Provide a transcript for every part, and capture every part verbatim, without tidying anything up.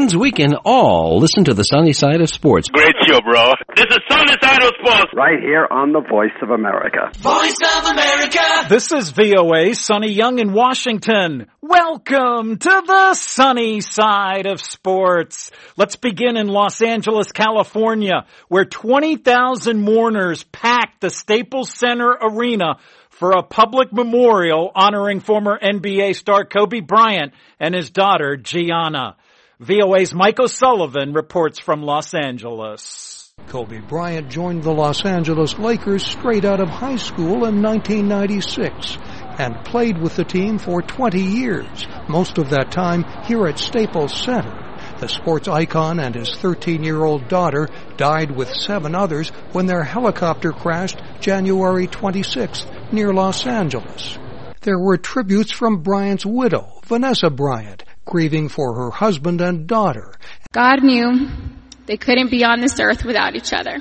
ends weekend all listen to the Sunny Side of Sports. Great show, bro. This is Sunny Side of Sports. Right here on the Voice of America. Voice of America. This is V O A, Sonny Young in Washington. Welcome to the Sunny Side of Sports. Let's begin in Los Angeles, California, where twenty thousand mourners packed the Staples Center Arena for a public memorial honoring former N B A star Kobe Bryant and his daughter, Gianna. V O A's Mike O'Sullivan reports from Los Angeles. Kobe Bryant joined the Los Angeles Lakers straight out of high school in nineteen ninety-six and played with the team for twenty years, most of that time here at Staples Center. The sports icon and his thirteen-year-old daughter died with seven others when their helicopter crashed January twenty-sixth near Los Angeles. There were tributes from Bryant's widow, Vanessa Bryant, grieving for her husband and daughter. God knew they couldn't be on this earth without each other.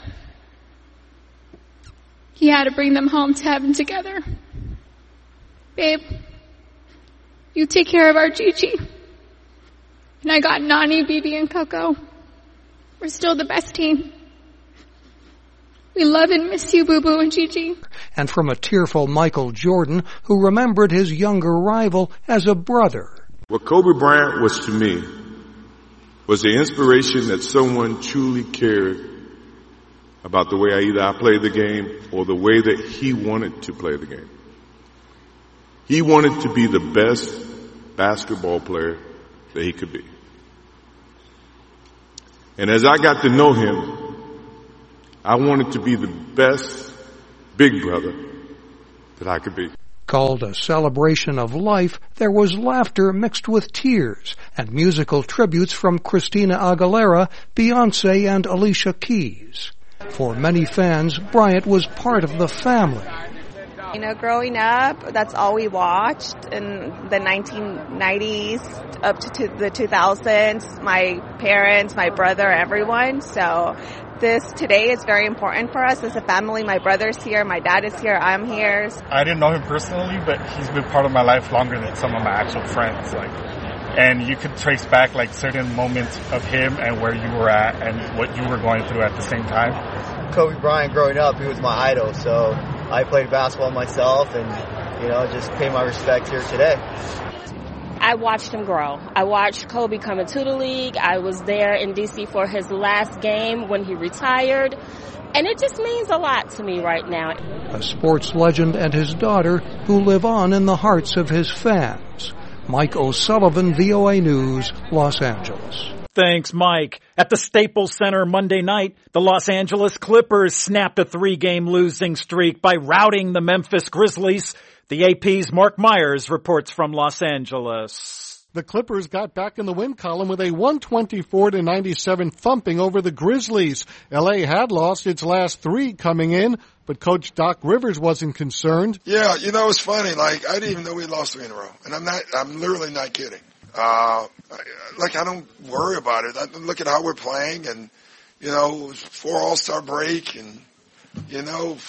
He had to bring them home to heaven together. Babe, you take care of our Gigi. And I got Nani, Bibi, and Coco. We're still the best team. We love and miss you, Boo Boo and Gigi. And from a tearful Michael Jordan, who remembered his younger rival as a brother. What Kobe Bryant was to me was the inspiration that someone truly cared about the way I either I played the game or the way that he wanted to play the game. He wanted to be the best basketball player that he could be. And as I got to know him, I wanted to be the best big brother that I could be. Called a celebration of life, there was laughter mixed with tears and musical tributes from Christina Aguilera, Beyonce, and Alicia Keys. For many fans, Bryant was part of the family. You know, growing up, that's all we watched in the nineteen nineties up to the two thousands. My parents, my brother, everyone. So this today is very important for us as a family. My brother's here, my dad is here, I'm here. I didn't know him personally, but he's been part of my life longer than some of my actual friends. Like, and you could trace back like certain moments of him and where you were at and what you were going through at the same time. Kobe Bryant, growing up, he was my idol, so I played basketball myself and, you know, just pay my respects here today. I watched him grow. I watched Kobe come into the league. I was there in D C for his last game when he retired. And it just means a lot to me right now. A sports legend and his daughter who live on in the hearts of his fans. Mike O'Sullivan, V O A News, Los Angeles. Thanks, Mike. At the Staples Center Monday night, the Los Angeles Clippers snapped a three-game losing streak by routing the Memphis Grizzlies. The A P's Mark Myers reports from Los Angeles. The Clippers got back in the win column with a one twenty-four to ninety-seven thumping over the Grizzlies. L A had lost its last three coming in, but Coach Doc Rivers wasn't concerned. Yeah, you know, it's funny. Like, I didn't even know we lost three in a row. And I'm not, I'm literally not kidding. Uh, like, I don't worry about it. I look at how we're playing and, you know, four All-Star break and, you know,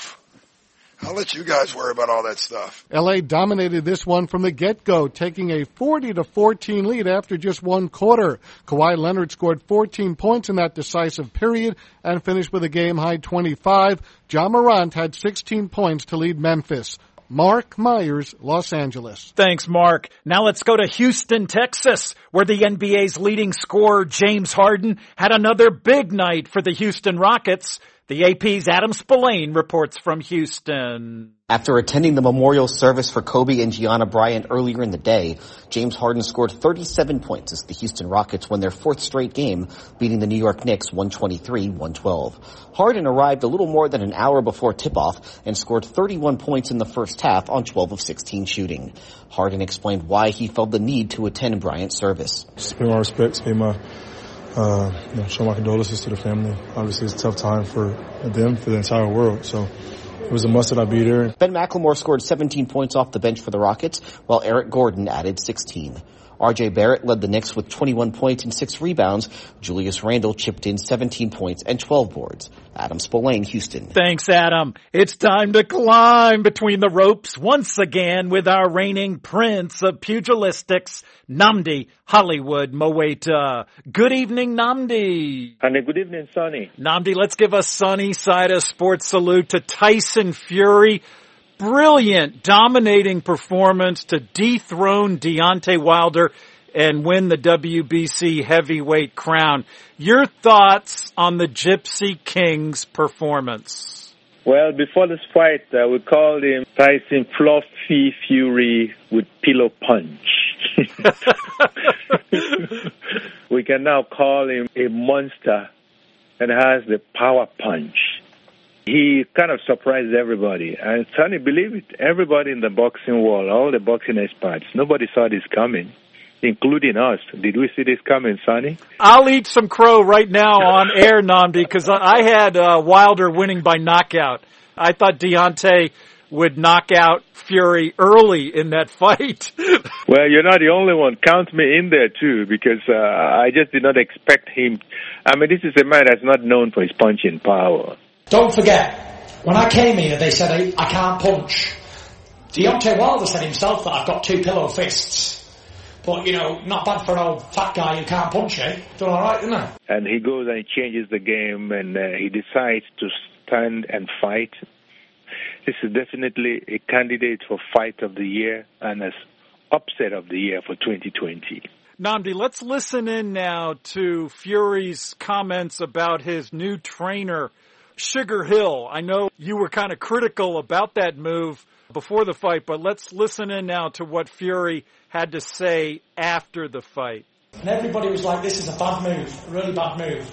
I'll let you guys worry about all that stuff. L A dominated this one from the get-go, taking a forty to fourteen lead after just one quarter. Kawhi Leonard scored fourteen points in that decisive period and finished with a game-high twenty-five. Ja Morant had sixteen points to lead Memphis. Mark Myers, Los Angeles. Thanks, Mark. Now let's go to Houston, Texas, where the N B A's leading scorer, James Harden, had another big night for the Houston Rockets. The A P's Adam Spillane reports from Houston. After attending the memorial service for Kobe and Gianna Bryant earlier in the day, James Harden scored thirty-seven points as the Houston Rockets won their fourth straight game, beating the New York Knicks one twenty-three to one twelve. Harden arrived a little more than an hour before tip-off and scored thirty-one points in the first half on twelve of sixteen shooting. Harden explained why he felt the need to attend Bryant's service. Just pay my respects, pay my Uh, you know, show my condolences to the family. Obviously, it's a tough time for them, for the entire world. So it was a must that I be there. Ben McLemore scored seventeen points off the bench for the Rockets, while Eric Gordon added sixteen. R J Barrett led the Knicks with twenty-one points and six rebounds. Julius Randle chipped in seventeen points and twelve boards. Adam Spillane, Houston. Thanks, Adam. It's time to climb between the ropes once again with our reigning prince of pugilistics, Nnamdi Hollywood Mowaita. Good evening, Nnamdi. And a good evening, Sonny. Nnamdi, let's give a sunny side of sports salute to Tyson Fury. Brilliant, dominating performance to dethrone Deontay Wilder and win the W B C heavyweight crown. Your thoughts on the Gypsy King's performance? Well, before this fight, uh, we called him Tyson Fluffy Fury with Pillow Punch. We can now call him a monster and has the power punch. He kind of surprised everybody. And Sonny, believe it, everybody in the boxing world, all the boxing experts, nobody saw this coming, including us. Did we see this coming, Sonny? I'll eat some crow right now on air, Nnamdi, because I had uh, Wilder winning by knockout. I thought Deontay would knock out Fury early in that fight. Well, you're not the only one. Count me in there, too, because uh, I just did not expect him. I mean, this is a man that's not known for his punching power. Don't forget, when I came here, they said I, I can't punch. Deontay Wilder said himself that I've got two pillow fists. But, you know, not bad for an old fat guy who can't punch, eh? Done all right, isn't it? And he goes and he changes the game, and uh, he decides to stand and fight. This is definitely a candidate for Fight of the Year and as Upset of the Year for twenty twenty. Nnamdi, let's listen in now to Fury's comments about his new trainer, Sugar Hill. I know you were kind of critical about that move before the fight, but let's listen in now to what Fury had to say after the fight. And everybody was like, this is a bad move, a really bad move.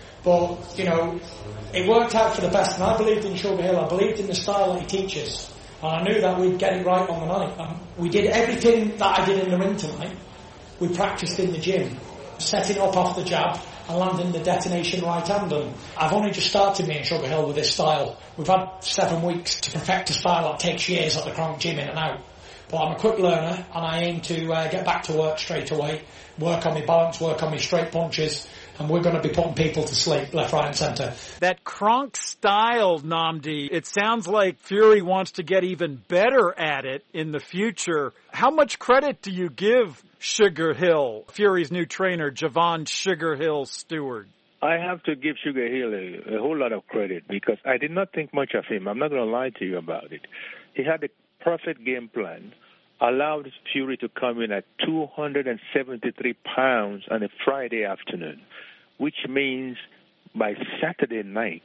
But, you know, it worked out for the best, and I believed in Sugar Hill. I believed in the style that he teaches, and I knew that we'd get it right on the night. And we did everything that I did in the ring tonight. We practiced in the gym, setting up off the jab and landing the detonation right hand. And I've only just started me in Sugar Hill with this style. We've had seven weeks to perfect a style that takes years at the Cronk Gym in and out. But I'm a quick learner, and I aim to uh, get back to work straight away, work on my balance, work on my straight punches, and we're going to be putting people to sleep left, right and centre. That Kronk style, Nnamdi, it sounds like Fury wants to get even better at it in the future. How much credit do you give Sugar Hill, Fury's new trainer, Javon Sugar Hill Stewart? I have to give Sugar Hill a, a whole lot of credit because I did not think much of him. I'm not going to lie to you about it. He had a perfect game plan, allowed Fury to come in at two hundred seventy-three pounds on a Friday afternoon, which means by Saturday night,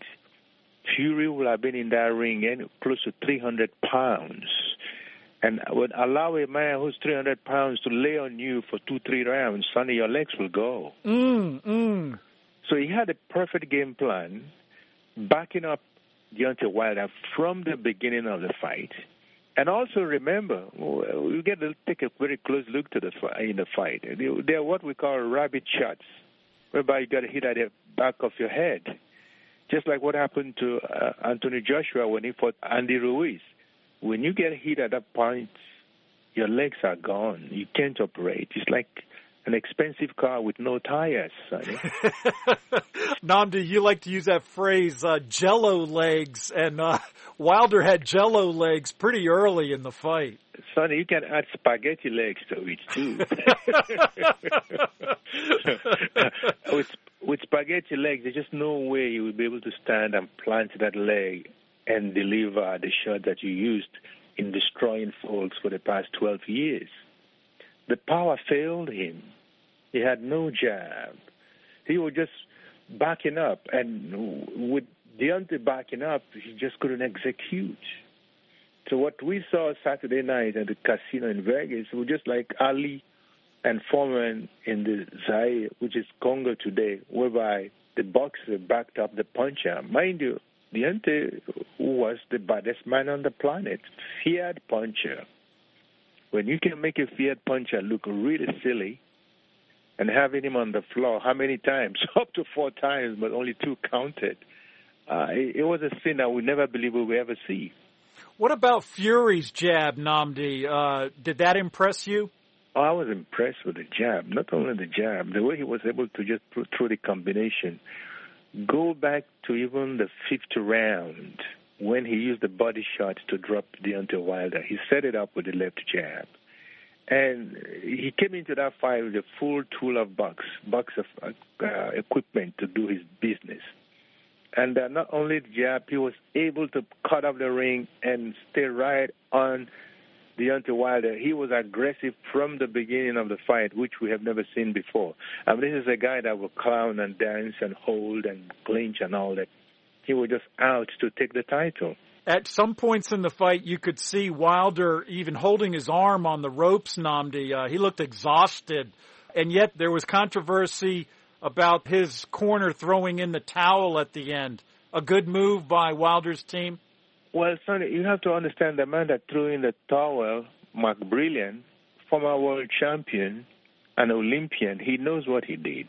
Fury will have been in that ring and close to three hundred pounds. And would allow a man who's three hundred pounds to lay on you for two, three rounds, Sonny, your legs will go. Mm, mm. So he had a perfect game plan, backing up Deontay Wilder from the beginning of the fight. And also remember, we get to take a very close look to the in the fight. They're what we call rabbit shots, whereby you got to hit at the back of your head, just like what happened to uh, Anthony Joshua when he fought Andy Ruiz. When you get hit at that point, your legs are gone. You can't operate. It's like an expensive car with no tires, Sonny. Nnamdi, you like to use that phrase, uh, jello legs, and uh, Wilder had jello legs pretty early in the fight. Sonny, you can add spaghetti legs to it, too. with, with spaghetti legs, there's just no way you will be able to stand and plant that leg and deliver the shot that you used in destroying folks for the past twelve years. The power failed him. He had no jab. He was just backing up. And with Deontay backing up, he just couldn't execute. So what we saw Saturday night at the casino in Vegas was just like Ali and Foreman in the Zaire, which is Congo today, whereby the boxer backed up the puncher. Mind you, Deontay was the baddest man on the planet, feared puncher. When you can make a feared puncher look really silly and having him on the floor, how many times? Up to four times, but only two counted. Uh, it, it was a scene that we never believe we will ever see. What about Fury's jab, Nnamdi? Uh, did that impress you? Oh, I was impressed with the jab. Not only the jab, the way he was able to just put through the combination. Go back to even the fifth round when he used the body shot to drop Deontay Wilder. He set it up with the left jab. And he came into that fight with a full tool of box, box of uh, equipment to do his business. And uh, not only the jab, he was able to cut off the ring and stay right on Deontay Wilder. He was aggressive from the beginning of the fight, which we have never seen before. I mean, this is a guy that will clown and dance and hold and clinch and all that. He was just out to take the title. At some points in the fight, you could see Wilder even holding his arm on the ropes, Nnamdi. Uh, he looked exhausted. And yet there was controversy about his corner throwing in the towel at the end. A good move by Wilder's team? Well, Sonny, you have to understand the man that threw in the towel, Mark Brilliant, former world champion, an Olympian, he knows what he did.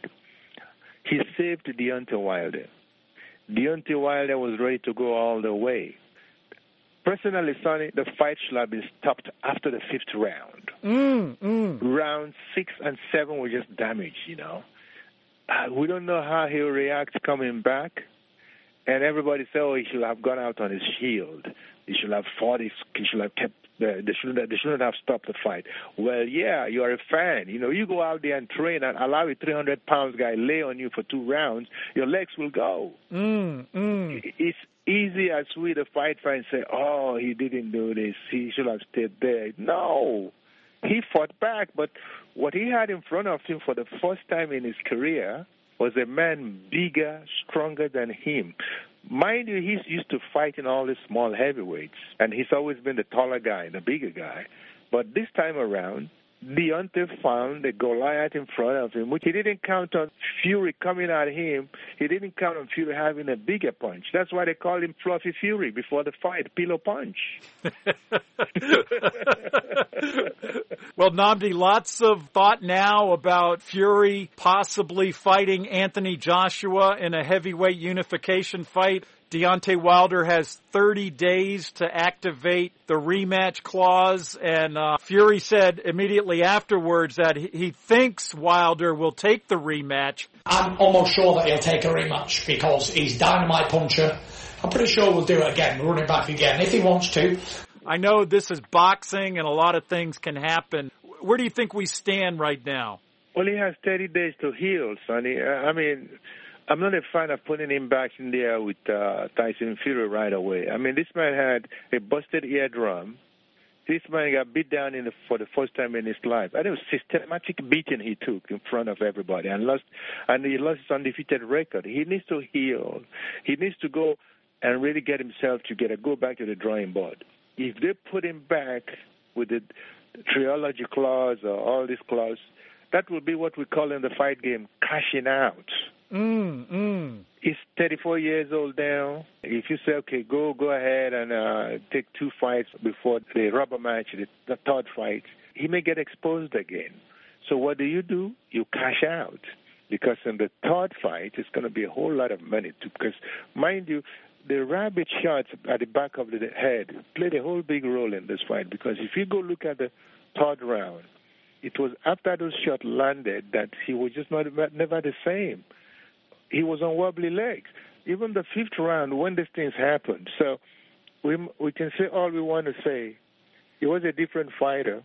He saved Deontay Wilder. Deontay Wilder was ready to go all the way. Personally, Sonny, the fight should have been stopped after the fifth round. Mm, mm. Round six and seven were just damaged, you know. Uh, we don't know how he'll react coming back. And everybody said, oh, he should have gone out on his shield. He should have fought. He should have kept. Uh, they shouldn't. They shouldn't have stopped the fight. Well, yeah, you are a fan. You know, you go out there and train and allow a three hundred pounds guy lay on you for two rounds. Your legs will go. Mm, mm. It's easy as we the fight fan and say, oh, he didn't do this. He should have stayed there. No, he fought back. But what he had in front of him for the first time in his career was a man bigger, stronger than him. Mind you, he's used to fighting all the small heavyweights, and he's always been the taller guy, the bigger guy. But this time around, Deontay found a Goliath in front of him, which he didn't count on Fury coming at him. He didn't count on Fury having a bigger punch. That's why they called him Fluffy Fury before the fight, Pillow Punch. Well, Nnamdi, lots of thought now about Fury possibly fighting Anthony Joshua in a heavyweight unification fight. Deontay Wilder has thirty days to activate the rematch clause, and uh, Fury said immediately afterwards that he thinks Wilder will take the rematch. I'm almost sure that he'll take a rematch because he's dynamite puncher. I'm pretty sure we'll do it again, run it back again, if he wants to. I know this is boxing and a lot of things can happen. Where do you think we stand right now? Well, he has thirty days to heal, Sonny. I mean, I'm not a fan of putting him back in there with uh, Tyson Fury right away. I mean, this man had a busted eardrum. This man got beat down in the, for the first time in his life. And it was systematic beating he took in front of everybody, and lost, and he lost his undefeated record. He needs to heal. He needs to go and really get himself together, go back to the drawing board. If they put him back with the trilogy clause or all these clause, that will be what we call in the fight game cashing out. Mm, mm. He's thirty-four years old now. If you say, okay, go go ahead and uh, take two fights before the rubber match, the, the third fight, he may get exposed again. So what do you do? You cash out. Because in the third fight, it's going to be a whole lot of money. Too, because, mind you, the rabbit shots at the back of the head played a whole big role in this fight. Because if you go look at the third round, it was after those shots landed that he was just not never the same. He was on wobbly legs. Even the fifth round, when these things happened. So we we can say all we want to say. He was a different fighter.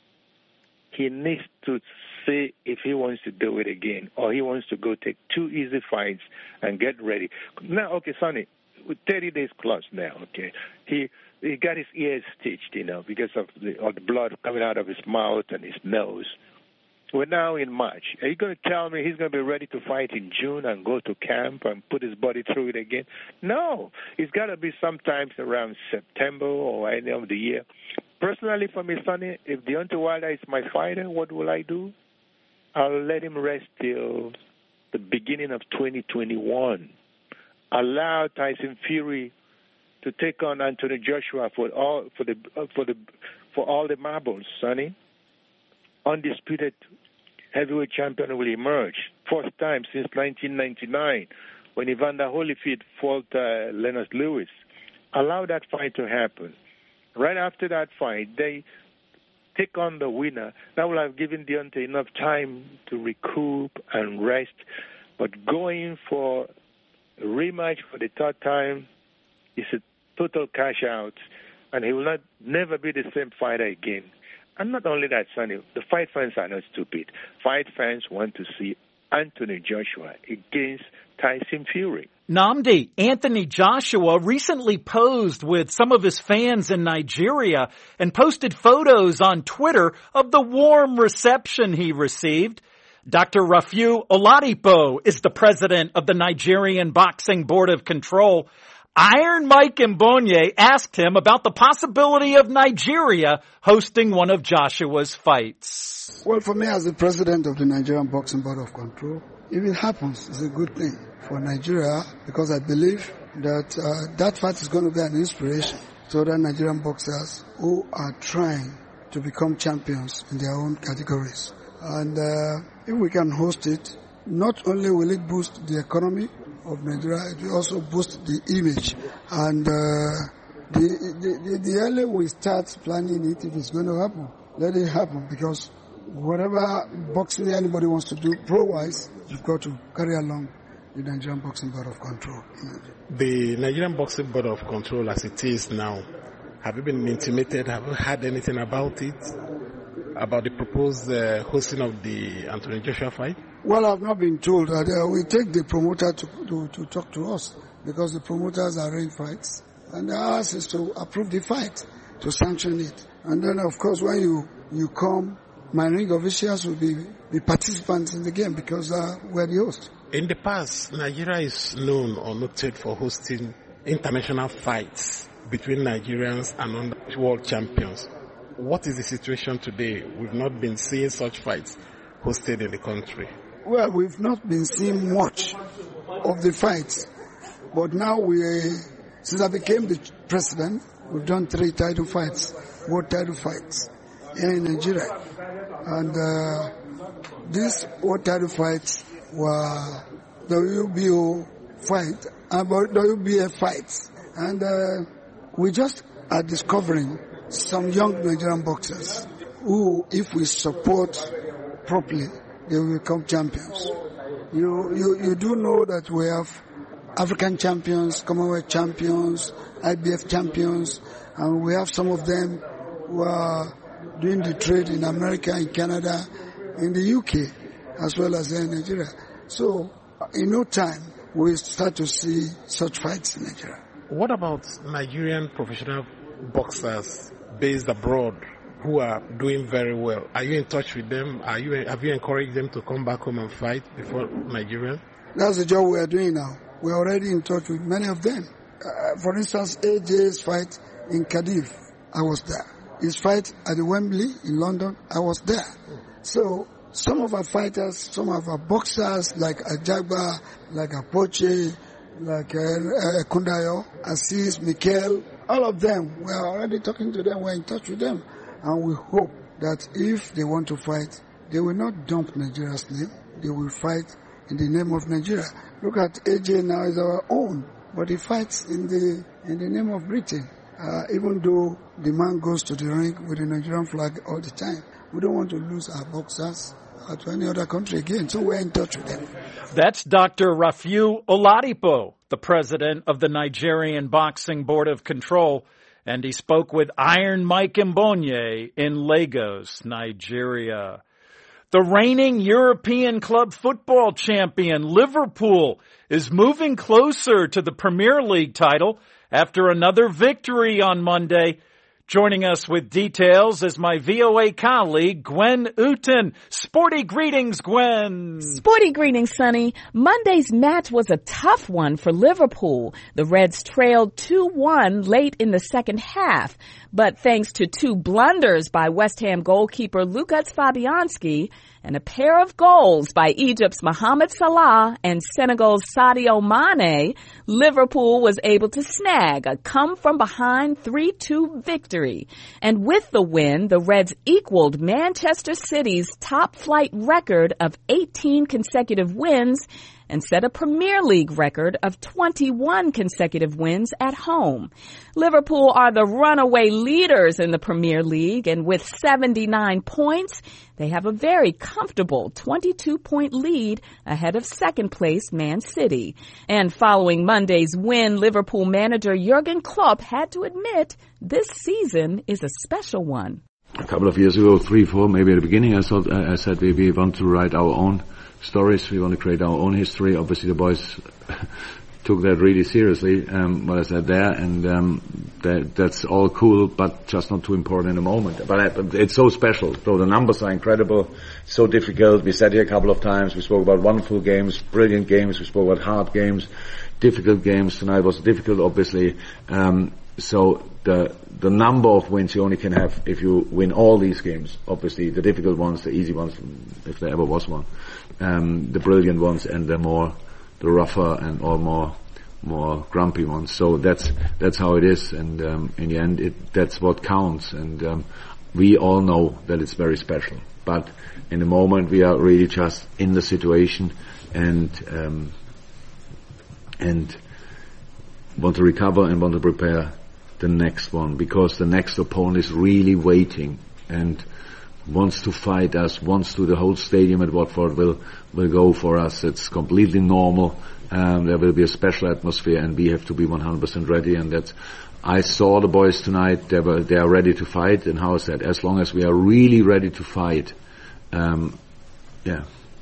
He needs to say if he wants to do it again, or he wants to go take two easy fights and get ready. Now, okay, Sonny, with thirty days close now, okay, he he got his ears stitched, you know, because of the, of the blood coming out of his mouth and his nose. We're now in March. Are you going to tell me he's going to be ready to fight in June and go to camp and put his body through it again? No. It's got to be sometimes around September or any of the year. Personally, for me, Sonny, if Deontay Wilder is my fighter, what will I do? I'll let him rest till the beginning of twenty twenty-one. Allow Tyson Fury to take on Anthony Joshua for all for the for the for all the marbles, Sonny. Undisputed heavyweight champion will emerge. First time since nineteen ninety-nine when Evander Holyfield fought uh, Leonard Lewis. Allow that fight to happen. Right after that fight, they take on the winner. That will have given Deontay enough time to recoup and rest. But going for a rematch for the third time is a total cash out, and he will not never be the same fighter again. And not only that, Sonny, the fight fans are not stupid. Fight fans want to see Anthony Joshua against Tyson Fury. Nnamdi, Anthony Joshua recently posed with some of his fans in Nigeria and posted photos on Twitter of the warm reception he received. Doctor Rafiu Oladipo is the president of the Nigerian Boxing Board of Control. Iron Mike Mbonye asked him about the possibility of Nigeria hosting one of Joshua's fights. Well, for me as the president of the Nigerian Boxing Board of Control, if it happens, it's a good thing for Nigeria, because I believe that uh, that fight is going to be an inspiration to other Nigerian boxers who are trying to become champions in their own categories. And uh, if we can host it, not only will it boost the economy of Nigeria, it will also boost the image. And uh, the, the, the, the earlier we start planning it, if it's going to happen, let it happen, because whatever boxing anybody wants to do pro-wise, you've got to carry along the Nigerian Boxing Board of Control. The Nigerian Boxing Board of Control as it is now, have you been intimated? Have you heard anything about it? About the proposed uh, hosting of the Anthony Joshua fight? Well, I've not been told. Uh, we take the promoter to, to, to talk to us, because the promoters arrange fights. And ours is to approve the fight, to sanction it. And then, of course, when you, you come, my ring officials will be, be participants in the game, because uh, we're the host. In the past, Nigeria is known or noted for hosting international fights between Nigerians and world champions. What is the situation today? We've not been seeing such fights hosted in the country. Well, we've not been seeing much of the fights. But now we, since I became the president, we've done three title fights, world title fights here in Nigeria. And uh, these world title fights were W B O fight, about W B A fights. And uh, we just are discovering some young Nigerian boxers who, if we support properly, they will become champions. You, you, you do know that we have African champions, Commonwealth champions, I B F champions, and we have some of them who are doing the trade in America, in Canada, in the U K, as well as in Nigeria. So, in no time, we start to see such fights in Nigeria. What about Nigerian professional boxers based abroad who are doing very well? Are you in touch with them? Are you have you encouraged them to come back home and fight before Nigeria? That's the job we are doing now. We are already in touch with many of them. Uh, for instance, A J's fight in Cardiff, I was there. His fight at the Wembley in London, I was there. So some of our fighters, some of our boxers like Ajagba, like Apoche, like uh, uh, Kundayo, Assis, Mikel, all of them, we are already talking to them, we're in touch with them. And we hope that if they want to fight, they will not dump Nigeria's name. They will fight in the name of Nigeria. Look at A J now is our own, but he fights in the in the name of Britain. Uh, even though the man goes to the ring with the Nigerian flag all the time, we don't want to lose our boxers uh, to any other country again, so we're in touch with them. That's Doctor Rafiu Oladipo, the president of the Nigerian Boxing Board of Control, and he spoke with Iron Mike Mbonye in Lagos, Nigeria. The reigning European club football champion Liverpool is moving closer to the Premier League title after another victory on Monday. Joining us with details is my V O A colleague, Gwen Uten. Sporty greetings, Gwen. Sporty greetings, Sonny. Monday's match was a tough one for Liverpool. The Reds trailed two one late in the second half. But thanks to two blunders by West Ham goalkeeper Lukas Fabianski and a pair of goals by Egypt's Mohamed Salah and Senegal's Sadio Mane, Liverpool was able to snag a come-from-behind three two victory. And with the win, the Reds equaled Manchester City's top-flight record of eighteen consecutive wins and set a Premier League record of twenty-one consecutive wins at home. Liverpool are the runaway leaders in the Premier League, and with seventy-nine points, they have a very comfortable twenty-two point lead ahead of second place Man City. And following Monday's win, Liverpool manager Jurgen Klopp had to admit this season is a special one. A couple of years ago, three, four, maybe at the beginning, I thought, I said we, we want to write our own stories. We want to create our own history. Obviously, the boys took that really seriously, um, what I said there, and um, that, that's all cool, but just not too important in the moment. But I, it's so special. So the numbers are incredible, so difficult. We sat here a couple of times. We spoke about wonderful games, brilliant games. We spoke about hard games, difficult games. Tonight was difficult, obviously. Um, so the the number of wins you only can have if you win all these games. Obviously, the difficult ones, the easy ones, if there ever was one, um, the brilliant ones, and the more the rougher and or more more grumpy ones. So that's that's how it is, and um, in the end, it, that's what counts. And um, we all know that it's very special. But in the moment, we are really just in the situation and um, and want to recover and want to prepare the next one, because the next opponent is really waiting and wants to fight us, wants to, the whole stadium at Watford will will go for us. It's completely normal. Um, there will be a special atmosphere, and we have to be one hundred percent ready. And that's, I saw the boys tonight. They were they are ready to fight. And how is that? As long as we are really ready to fight, um, yeah,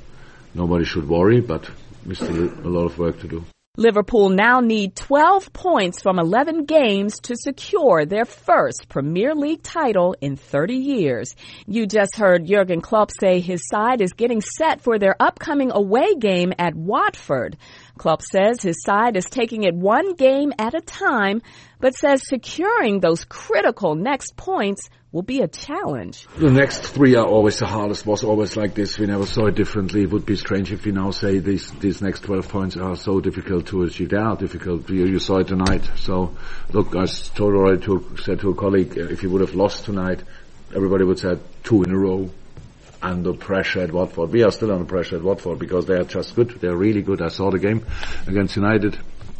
nobody should worry. But we still a lot of work to do. Liverpool now need twelve points from eleven games to secure their first Premier League title in thirty years. You just heard Jurgen Klopp say his side is getting set for their upcoming away game at Watford. Klopp says his side is taking it one game at a time, but says securing those critical next points will be a challenge. The next three are always the hardest, was always like this. We never saw it differently. It would be strange if we now say these these next twelve points are so difficult to achieve. They are difficult. You, you saw it tonight. So, look, I told already to, said to a colleague, if you would have lost tonight, everybody would say two in a row under pressure at Watford. We are still under pressure at Watford because they are just good. They are really good. I saw the game against United.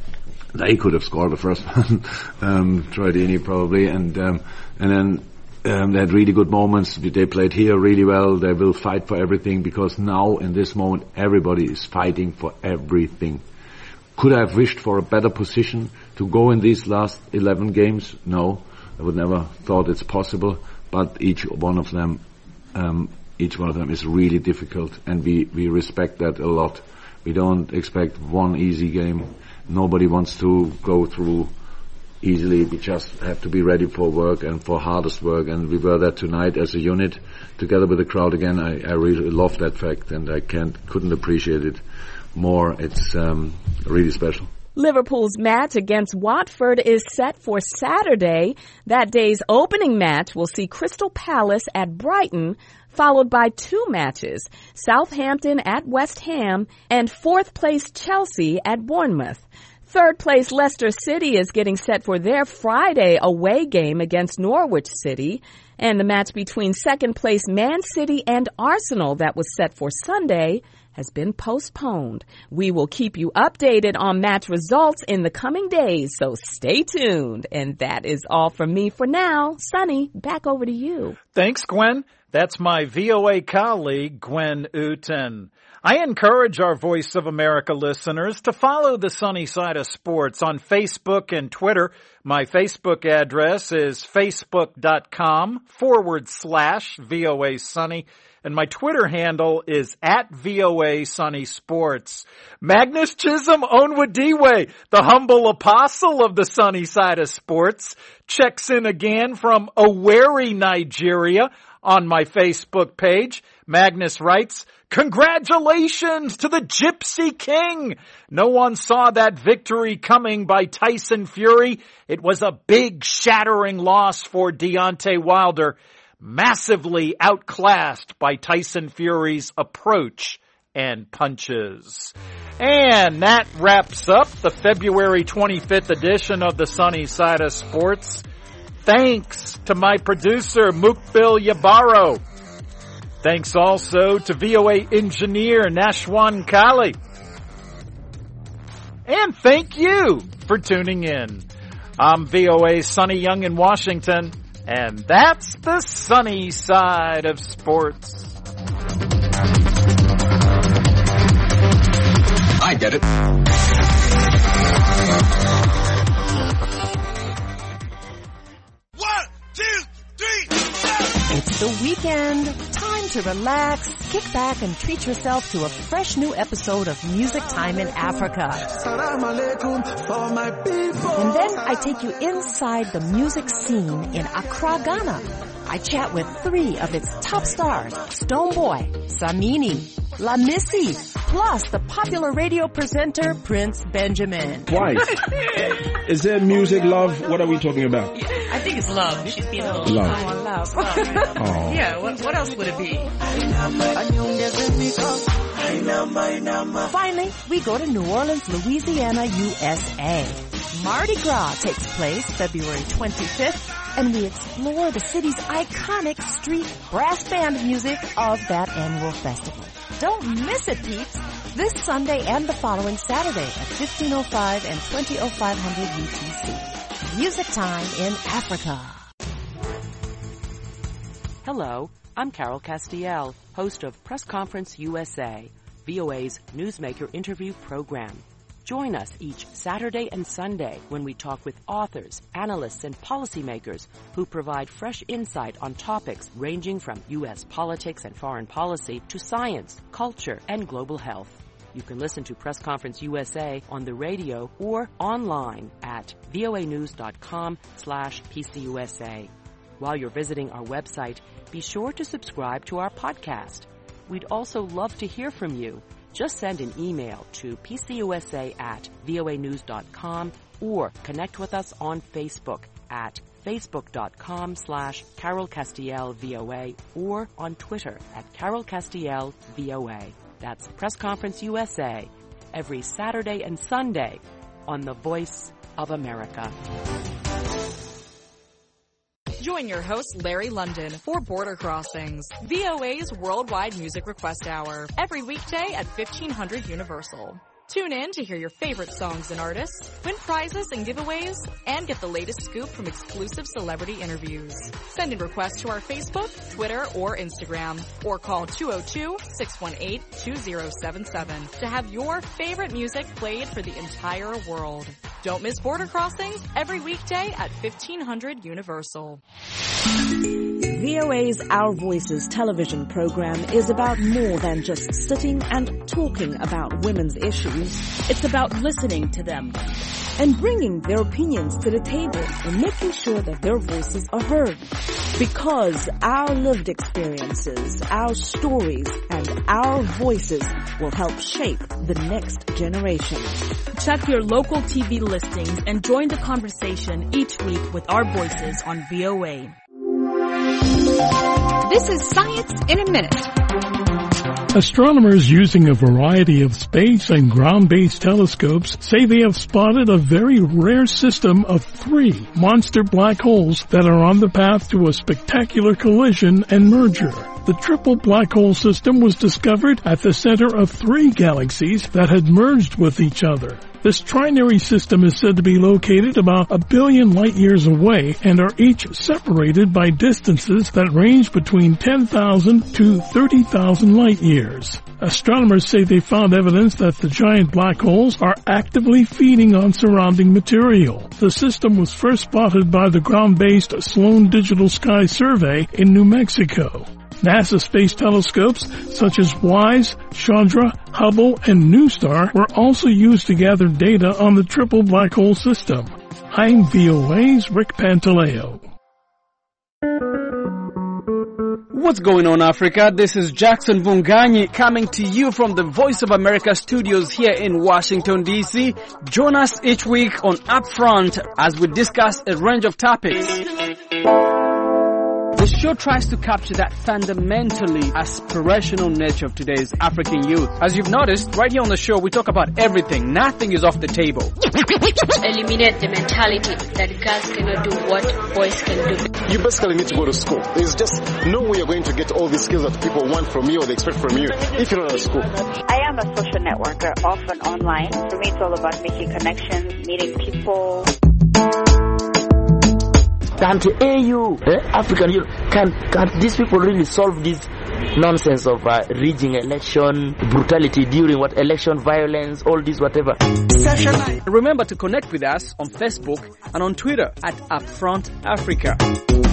They could have scored the first one. um, Troy Deeney probably. And, um, and then, Um, they had really good moments. They played here really well. They will fight for everything, because now in this moment everybody is fighting for everything. Could I have wished for a better position to go in these last eleven games? No, I would never thought it's possible. But each one of them, um, each one of them is really difficult, and we we respect that a lot. We don't expect one easy game. Nobody wants to go through easily. We just have to be ready for work and for hardest work, and we were there tonight as a unit together with the crowd again. I, I really love that fact, and I can't couldn't appreciate it more. It's um, really special. Liverpool's match against Watford is set for Saturday. That day's opening match will see Crystal Palace at Brighton, followed by two matches, Southampton at West Ham and fourth place Chelsea at Bournemouth. Third place Leicester City is getting set for their Friday away game against Norwich City, and the match between second place Man City and Arsenal that was set for Sunday has been postponed. We will keep you updated on match results in the coming days, so stay tuned. And that is all from me for now. Sonny, back over to you. Thanks, Gwen. That's my V O A colleague, Gwen Uten. I encourage our Voice of America listeners to follow the Sunny Side of Sports on Facebook and Twitter. My Facebook address is facebook.com forward slash VOA Sunny. And my Twitter handle is at VOA Sunny Sports. Magnus Chisholm Onwadiwe, the humble apostle of the Sunny Side of Sports, checks in again from Owerri, Nigeria on my Facebook page. Magnus writes, "Congratulations to the Gypsy King. No one saw that victory coming by Tyson Fury. It was a big shattering loss for Deontay Wilder, massively outclassed by Tyson Fury's approach and punches." And that wraps up the February twenty-fifth edition of the Sunny Side of Sports. Thanks to my producer, Mukbil Yabaro. Thanks also to V O A engineer Nashwan Kali. And thank you for tuning in. I'm V O A's Sonny Young in Washington, and that's the sunny side of sports. I get it. One, two, three, four. It's the weekend. Time to relax, kick back, and treat yourself to a fresh new episode of Music Time in Africa. And then I take you inside the music scene in Accra, Ghana. I chat with three of its top stars, Stonebwoy, Samini, La Missy, plus the popular radio presenter Prince Benjamin. Why? Is there music, love? What are we talking about? I think it's love. She's being a little love. love. Oh. Yeah, what, what else would it be? Finally, we go to New Orleans, Louisiana, U S A. Mardi Gras takes place February twenty-fifth, and we explore the city's iconic street brass band music of that annual festival. Don't miss it, peeps! This Sunday and the following Saturday at fifteen oh five and twenty oh five hundred U T C. Music Time in Africa. Hello, I'm Carol Castiel, host of Press Conference U S A, V O A's newsmaker interview program. Join us each Saturday and Sunday when we talk with authors, analysts, and policymakers who provide fresh insight on topics ranging from U S politics and foreign policy to science, culture, and global health. You can listen to Press Conference U S A on the radio or online at voanews.com slash PCUSA. While you're visiting our website, be sure to subscribe to our podcast. We'd also love to hear from you. Just send an email to pcusa at voanews.com or connect with us on Facebook at facebook.com slash Carol Castiel VOA or on Twitter at Carol Castiel VOA. That's Press Conference U S A every Saturday and Sunday on the Voice of America. Join your host, Larry London, for Border Crossings, V O A's worldwide music request hour, every weekday at fifteen hundred Universal. Tune in to hear your favorite songs and artists, win prizes and giveaways, and get the latest scoop from exclusive celebrity interviews. Send in requests to our Facebook, Twitter, or Instagram, or call two oh two, six one eight, two oh seven seven to have your favorite music played for the entire world. Don't miss Border Crossings every weekday at fifteen hundred Universal. V O A's Our Voices television program is about more than just sitting and talking about women's issues. It's about listening to them and bringing their opinions to the table and making sure that their voices are heard. Because our lived experiences, our stories, and our voices will help shape the next generation. Check your local T V listings and join the conversation each week with our voices on V O A. This is Science in a Minute. Astronomers using a variety of space and ground-based telescopes say they have spotted a very rare system of three monster black holes that are on the path to a spectacular collision and merger. The triple black hole system was discovered at the center of three galaxies that had merged with each other. This trinary system is said to be located about a billion light years away and are each separated by distances that range between ten thousand to thirty thousand light years. Astronomers say they found evidence that the giant black holes are actively feeding on surrounding material. The system was first spotted by the ground-based Sloan Digital Sky Survey in New Mexico. NASA space telescopes such as WISE, Chandra, Hubble, and NuSTAR were also used to gather data on the triple black hole system. I'm V O A's Rick Pantaleo. What's going on, Africa? This is Jackson Vunganyi coming to you from the Voice of America studios here in Washington, D C. Join us each week on Upfront as we discuss a range of topics. The show tries to capture that fundamentally aspirational nature of today's African youth. As you've noticed, right here on the show, we talk about everything. Nothing is off the table. Eliminate the mentality that girls cannot do what boys can do. You basically need to go to school. There's just no way you're going to get all these skills that people want from you or they expect from you if you're not at school. I am a social networker, often online. For me, it's all about making connections, meeting people. Can't A U, eh, African Union, can can't these people really solve this nonsense of uh, rigging election, brutality during what election, violence, all this whatever? Remember to connect with us on Facebook and on Twitter at Upfront Africa.